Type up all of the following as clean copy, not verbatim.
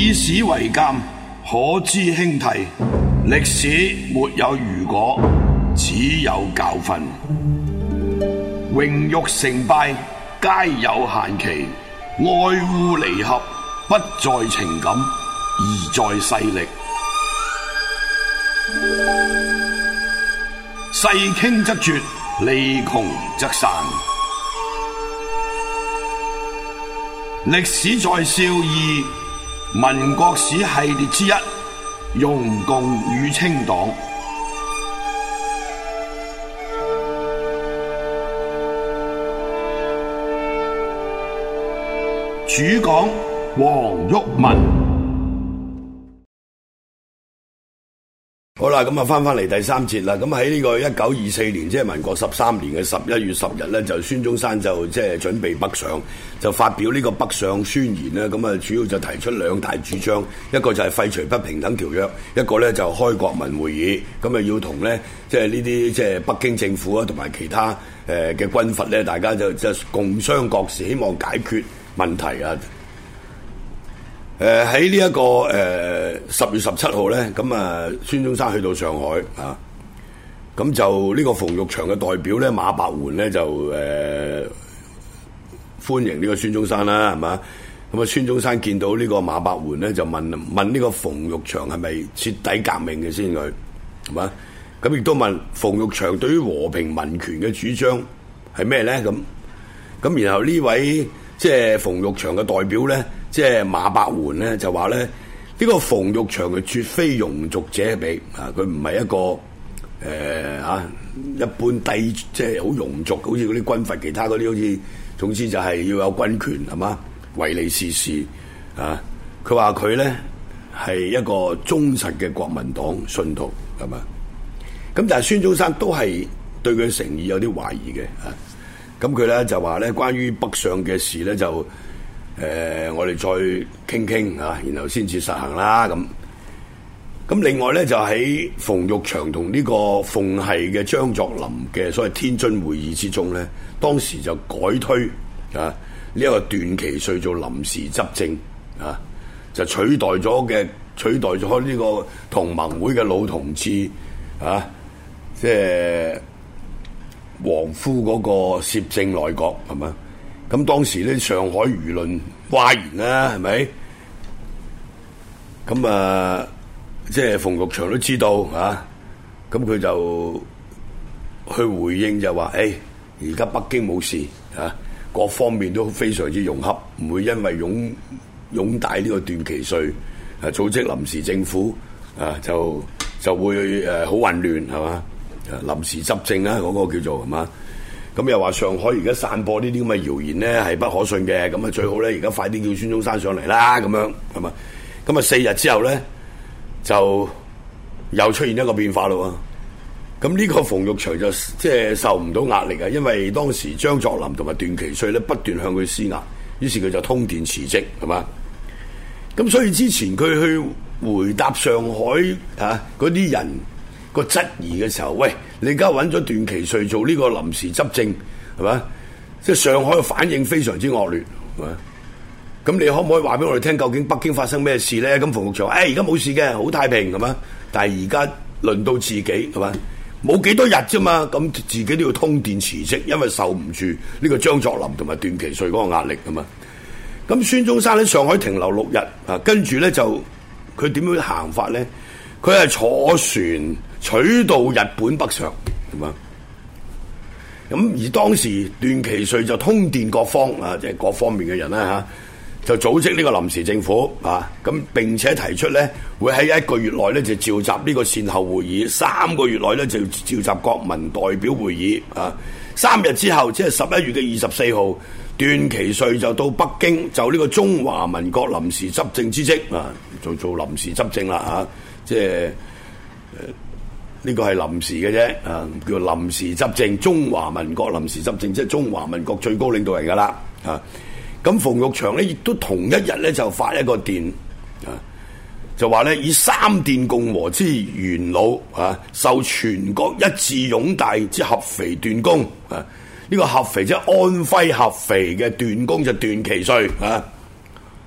以史為鑑，可知興替。歷史沒有如果，只有教訓。榮辱成敗皆有限期，愛惡離合不在情感，而在勢力。勢傾則絕，利窮則散。歷史在笑貳，民國史系列之一，容共與清黨。主講黃毓民。好啦，咁啊翻嚟第三節啦。咁喺呢個1924年，即係民國13年嘅11月10日咧，就孫中山就即係準備北上，就發表呢個北上宣言啦。咁啊，主要就提出兩大主張，一個就係廢除不平等條約，一個咧就開國民會議。咁啊，要同咧即係呢啲即係北京政府啊，同埋其他嘅軍閥咧，大家就共商國事，希望解決問題啊。喺呢一個10月17號咧，咁啊孫中山去到上海啊，咁就呢個馮玉祥嘅代表咧馬伯媛咧就歡迎呢個孫中山啦，係嘛？咁啊孫中山見到呢個馬伯媛咧就問呢個馮玉祥係咪徹底革命嘅先佢，係嘛？咁亦都問馮玉祥對於和平民權嘅主張係咩咧？咁然後呢位即係馮玉祥嘅代表咧，即係馬伯媛咧就話咧，呢個馮玉祥係絕非庸俗者比啊，佢唔係一個一般低即係好庸俗，好似嗰啲軍閥其他嗰啲好似，總之就係要有軍權係嘛，唯利是事啊。佢話佢咧係一個忠實嘅國民黨信徒係嘛，咁但係孫中山都係對佢誠意有啲懷疑嘅啊。咁佢咧就話咧，關於北上嘅事咧就我哋再傾傾啊，然後先至實行啦。咁另外咧就喺馮玉祥同呢個奉系嘅張作霖嘅所謂天津會議之中咧，當時就改推啊呢一個段祺瑞做臨時執政啊，就取代咗呢個同盟會嘅老同志啊，即係黃夫嗰個攝政內閣係嘛？咁當時咧上海輿論譁然啦，係咪？咁啊，即係馮玉祥都知道啊，咁佢就去回應就話：而家北京冇事啊，各方面都非常之融洽，唔會因為擁戴呢個段祺瑞組織臨時政府啊，就會好混亂係嘛？臨時執政啊，嗰個叫做係嘛？咁又話上海而家散播呢啲咁嘅謠言咧係不可信嘅，咁啊最好咧而家快啲叫孫中山上嚟啦，咁樣係嘛？咁啊4日之後咧就又出現一個變化咯喎。咁呢個馮玉祥就即係受唔到壓力啊，因為當時張作霖同埋段祺瑞咧不斷向佢施壓，於是佢就通電辭職係嘛？咁所以之前佢去回答上海嗰啲人個質疑嘅時候，喂，你而家揾咗段祺瑞做呢個臨時執政係嘛？即係上海嘅反應非常之惡劣係嘛？咁你可唔可以話俾我哋聽，究竟北京發生咩事咧？咁馮玉祥話：而家冇事嘅，好太平係嘛？但係而家輪到自己係嘛？冇幾多日啫嘛，咁自己都要通電辭職，因為受唔住呢個張作霖同埋段祺瑞嗰個壓力係嘛？咁孫中山喺上海停留6日啊，跟住咧就佢點樣行法咧？佢係坐船取道日本北上，係嘛？咁而當時段祺瑞就通電各方啊，即係各方面嘅人啦嚇，就組織呢個臨時政府啊，咁並且提出咧會喺1個月內咧就召集呢個善後會議，3個月內咧就召集國民代表會議啊，3日之後即係11月嘅24號，段祺瑞就到北京就呢個中華民國臨時執政之職啊，做臨時執政啦嚇。即係呢個係臨時嘅啫，叫臨時執政，中華民國臨時執政，即係中華民國最高領導人噶啦，咁馮玉祥咧亦都同一日咧就發一個電，就話咧以3電共和之元老受全國一致擁戴之合肥段公呢個合肥即係安徽合肥嘅段公就段祺瑞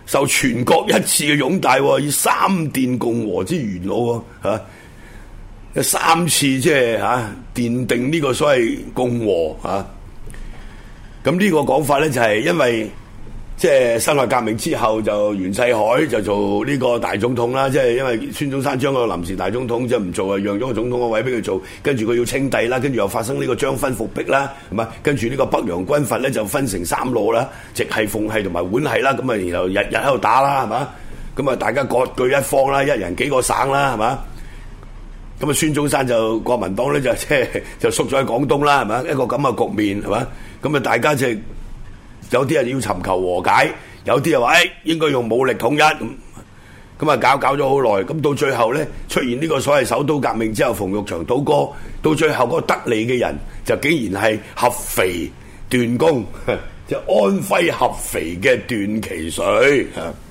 受全國一致嘅擁戴，以三電共和之元老嚇，有3次即係奠定呢個所謂共和嚇。咁呢個講法咧就係因為即係辛亥革命之後就袁世凱就做呢個大總統啦，即係因為孫中山將個臨時大總統即係唔做啊，讓咗個總統個位俾佢做，跟住佢要稱帝啦，跟住又發生呢個張勳復辟啦，係嘛？跟住呢個北洋軍閥咧就分成3路啦，直系、奉系同埋皖系啦，咁啊然後日日喺度打啦，係嘛？咁啊大家各據一方啦，一人幾個省啦，係嘛？咁啊孫中山就國民黨咧就即係就縮咗喺廣東啦，係嘛？一個咁嘅局面係嘛？咁啊大家即係。有啲人要尋求和解，有啲又話應該用武力統一咁啊搞咗好耐，咁到最後咧出現呢個所謂首都革命之後，馮玉祥倒戈，到最後嗰個得利嘅人就竟然係合肥段公，即係安徽合肥嘅段祺瑞。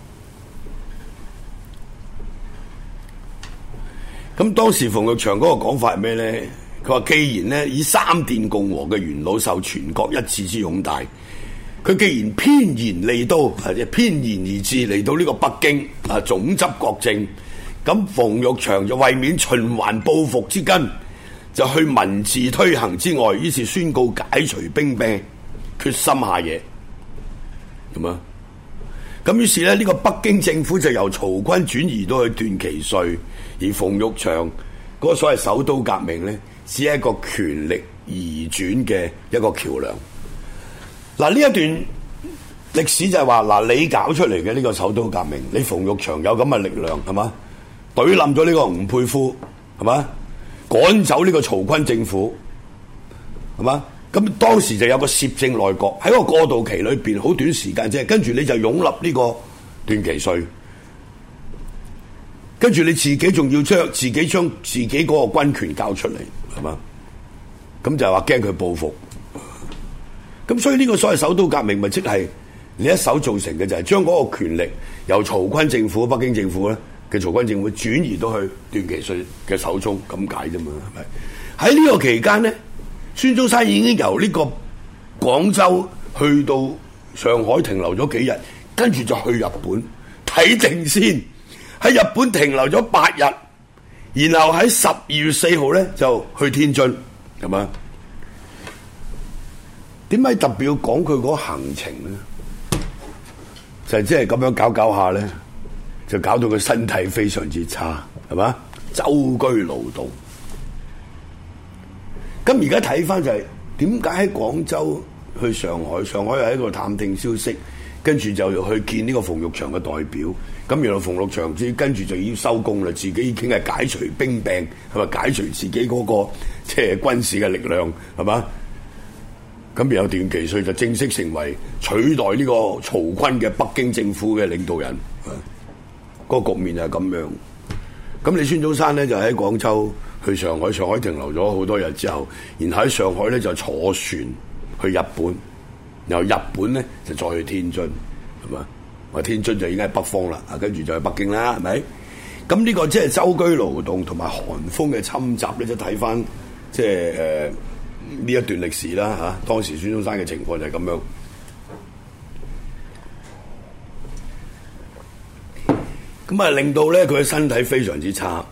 咁當時馮玉祥嗰個講法係咩咧？佢話既然咧以三電共和嘅元老受全國一致之擁戴，佢既然偏然嚟到，或者偏然而至嚟到呢個北京總執國政，咁馮玉祥就為免循環報復之根，就去文字推行之外，於是宣告解除兵變，決心下野，咁啊，咁於是咧呢個北京政府就由曹錕轉移到去段祺瑞，而馮玉祥嗰個所謂首都革命咧，只係一個權力移轉嘅一個橋梁。嗱，呢一段歷史就係話，嗱，你搞出嚟嘅呢個首都革命，你馮玉祥有咁嘅力量係嘛？懟冧咗呢個吳佩孚係嘛？趕走呢個曹錕政府係嘛？咁當時就有個攝政內閣，喺個過渡期裏邊好短時間啫，跟住你就擁立呢個段祺瑞，跟住你自己仲要將自己嗰個軍權交出嚟係嘛？咁就係話驚佢報復。咁所以呢個所謂首都革命咪即係你一手造成嘅，就係將嗰個權力由曹錕政府、北京政府咧嘅曹錕政府轉移到去段祺瑞嘅手中咁解啫嘛，係咪？喺呢個期間咧，孫中山已經由呢個廣州去到上海停留咗幾日，跟住就去日本睇定先。喺日本停留咗8日，然後喺12月4號咧就去天津，係嘛？點解特別要講佢嗰個行程咧？就係即係咁樣搞下咧，就搞到佢身體非常之差，係嘛？舟車勞頓。咁而家睇翻就係點解喺廣州去上海，上海又喺度探聽消息，跟住就去見呢個馮玉祥嘅代表。咁原來馮玉祥跟住就已經收工啦，自己已經係解除兵變，係咪解除自己嗰個即係軍事嘅力量，係嘛？咁然後段祺瑞就正式成為取代呢個曹錕嘅北京政府嘅領導人，個局面就係咁樣。咁你孫中山咧就喺廣州去上海，上海停留咗好多日之後，然後喺上海咧就坐船去日本，然後日本咧就再去天津，係嘛？話天津就已經喺北方啦，跟住就去北京啦，係咪？咁呢個即係舟車勞頓同埋寒風嘅侵襲咧，就睇翻即係呢一段歷史啦嚇，當時孫中山嘅情況就係咁樣。咁啊，令到咧佢嘅身體非常之差。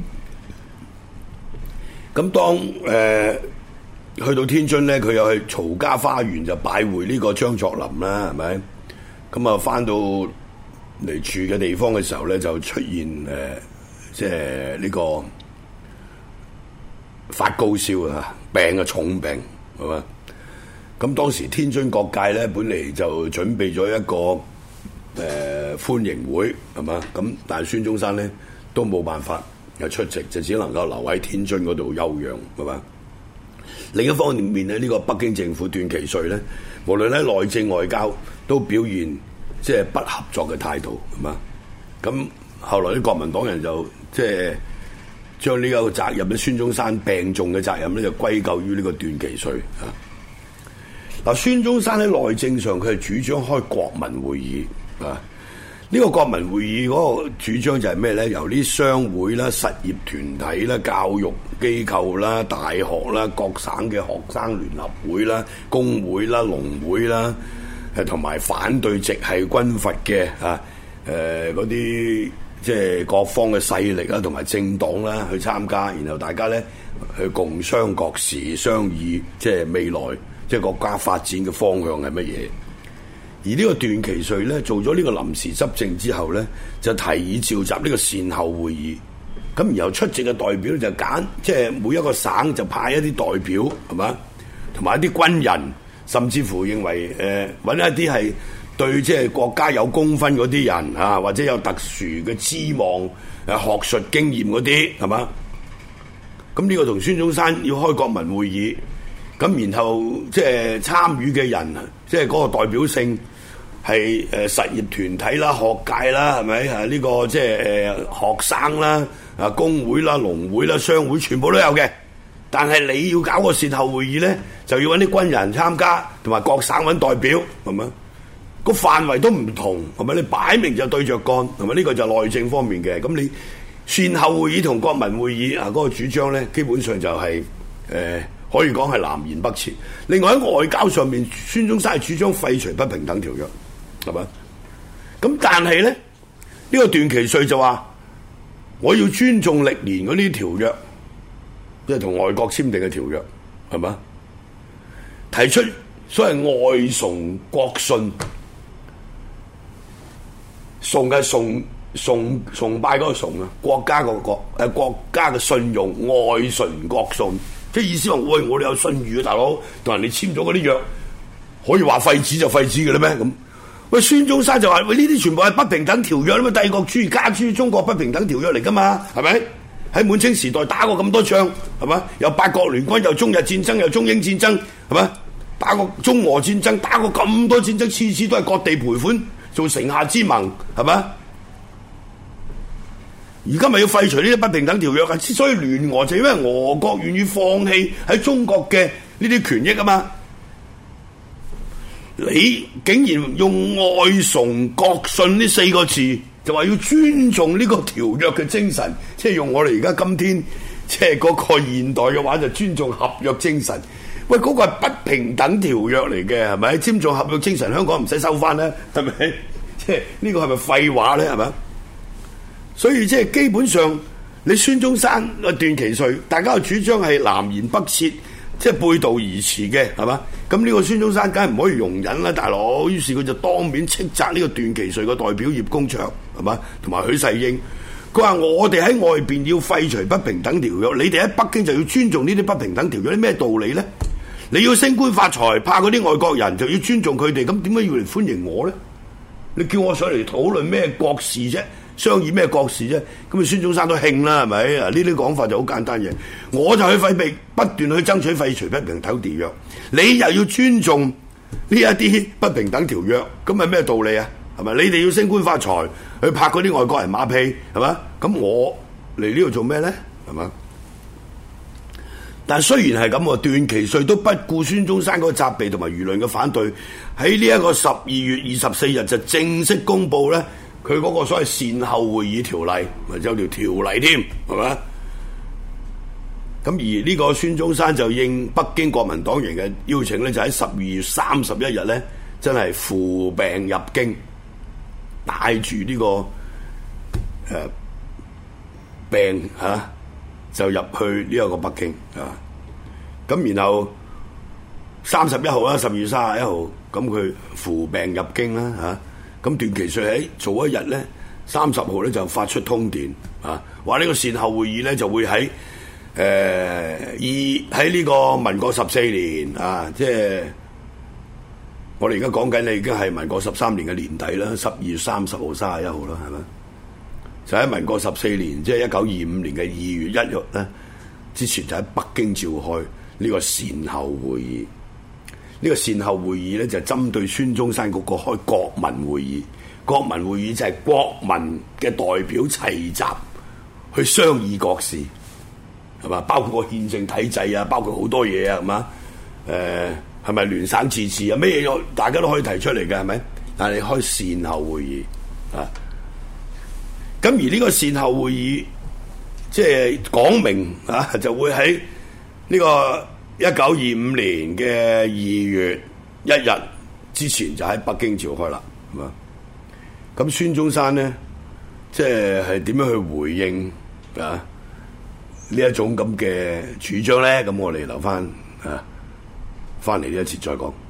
咁當去到天津咧，佢又去曹家花園就拜會呢個張作霖啦，係咪？咁啊，翻到嚟住嘅地方嘅時候咧，就出現即係呢個發高燒啊，病啊，重病係嘛？咁當時天津各界咧，本嚟就準備咗一個歡迎會係嘛？咁但係孫中山咧都冇辦法又出席，就只能夠留喺天津嗰度休養係嘛？另一方面咧，呢個北京政府段祺瑞咧，無論喺內政外交都表現即係不合作嘅態度係嘛？咁後來啲國民黨人就即係將呢個責任咧，孫中山病重嘅責任咧，就歸咎於呢個段祺瑞啊。嗱，孫中山喺內政上佢係主張開國民會議啊。呢個國民會議嗰個主張就係咩咧？由啲商會啦、實業團體啦、教育機構啦、大學啦、各省嘅學生聯合會啦、工會啦、農會啦、 同埋反對直系軍閥嘅嗰啲即係各方嘅勢力啦，同埋政黨啦去參加，然後大家咧去共商國事，商議即係未來即係國家發展嘅方向係乜嘢。而呢個段祺瑞咧做咗呢個臨時執政之後咧，就提議召集呢個善後會議。咁然後出席嘅代表就揀，即係每一個省就派一啲代表，係嘛，同埋一啲軍人，甚至乎認為揾一啲係對即係國家有功勳嗰啲人啊，或者有特殊嘅資望、學術經驗嗰啲，係嘛？咁呢個同孫中山要開國民會議，咁然後即係參與嘅人，即係嗰個代表性係實業團體啦、學界啦，係咪呢個即係學生啦、工會啦、農會啦、商會，全部都有嘅。但係你要搞個善後會議咧，就要揾啲軍人參加，同埋各省揾代表，係咪？個範圍都唔同，係咪？你擺明就對着幹，係咪？呢個就內政方面嘅。咁你善後會議同國民會議嗰個主張咧，基本上就係可以講係南轅北轍。另外喺外交上面，孫中山係主張廢除不平等條約，係咪？咁但係咧，呢個段祺瑞就話我要尊重歷年嗰啲條約。即係同外國簽訂嘅條約，係嘛？提出所謂外崇國信，崇嘅崇拜嗰個崇啊，國家個國國家嘅信用，外崇國信，即係意思話，喂，我哋有信譽啊，大佬，同人哋簽咗嗰啲約，可以話廢止就廢止嘅啦咩？咁喂，孫中山就話喂，呢啲全部係不平等條約啦嘛，帝國主義加諸中國不平等條約嚟噶嘛，係咪？喺滿清時代打過咁多仗，係嘛？有八國聯軍，有中日戰爭，有中英戰爭，係嘛？打過中俄戰爭，打過咁多戰爭，次次都係割地賠款，做城下之盟，係嘛？而家咪要廢除呢啲不平等條約啊！之所以聯俄，就因為俄國願意放棄喺中國嘅呢啲權益啊嘛。你竟然用外崇國信呢四個字，就話要尊重呢個條約嘅精神，即係用我哋而家今天即係嗰個現代嘅話，就尊重合約精神。喂，嗰個係不平等條約嚟嘅，係咪？尊重合約精神，香港唔使收翻啦，係咪？即係呢個係咪廢話咧？係咪？所以即係基本上，你孫中山段祺瑞，大家嘅主張係南轅北轍，即係背道而馳嘅，係嘛？咁呢個孫中山梗係唔可以容忍啦，大佬。於是佢就當面斥責呢個段祺瑞嘅代表葉公卓，係嘛？同埋許世英。佢話我哋喺外邊要廢除不平等條約，你哋喺北京就要尊重呢啲不平等條約，啲咩道理咧？你要升官發財，怕嗰啲外國人就要尊重佢哋，咁點解要嚟歡迎我咧？你叫我上嚟討論咩國事啫？商議咩國事啫？咁啊，孫中山都興啦，係咪啊？呢啲講法就好簡單嘅。我就去不斷去爭取廢除不平等條約，你又要尊重呢一啲不平等條約，咁係咩道理啊？係咪？你哋要升官發財，去拍嗰啲外國人馬屁，係嘛？咁我嚟呢度做咩咧？係嘛？但雖然係咁，段祺瑞都不顧孫中山嗰個責備同埋輿論嘅反對，喺呢一個12月24日就正式公布咧。佢嗰個所謂善後會議條例，咪有條條例添，係嘛？咁而呢個孫中山就應北京國民黨員嘅邀請咧，就喺12月31日咧，真係負病入京，帶住呢個病就入去呢一個北京啊。咁然後31號啦，12月31號，咁佢負病入京啦嚇。咁段祺瑞喺早一日咧，30號咧就發出通電啊，話呢個善後會議咧就會喺呢個民國14年啊，即係我哋而家講緊咧已經係民國13年嘅年底啦，12月30號、31號啦，係咪？就喺民國14年，即係1925年嘅2月1日咧，之前就喺北京召開呢個善後會議。呢個善後會議咧就針對孫中山嗰個開國民會議，國民會議就係國民嘅代表齊集去商議國事，係嘛？包括個憲政體制啊，包括好多嘢啊，係嘛？係咪聯省自治啊？咩嘢大家都可以提出嚟嘅，係咪？但係你開善後會議啊，咁而呢個善後會議即係講明啊，就會喺呢個1925年嘅2月1日， 之前就喺北京召開啦，係嘛？咁孫中山咧，即係點樣去回應啊呢一種咁嘅主張咧？咁我哋留翻嚟呢一節再講。